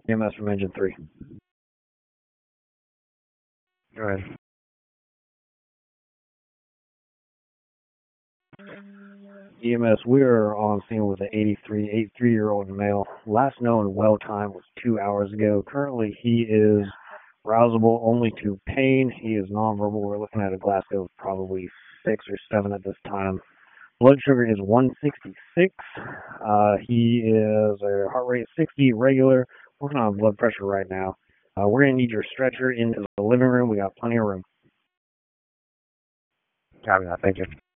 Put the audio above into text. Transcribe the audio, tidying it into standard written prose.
EMS from engine 3. Go ahead. EMS, we are on scene with an 83-year-old male. Last known well time was 2 hours ago. Currently, he is rousable only to pain. He is nonverbal. We're looking at a Glasgow of probably 6 or 7 at this time. Blood sugar is 166. He is a heart rate 60 regular. Working on blood pressure right now. We're going to need your stretcher into the living room. We got plenty of room. Copy that. Thank you.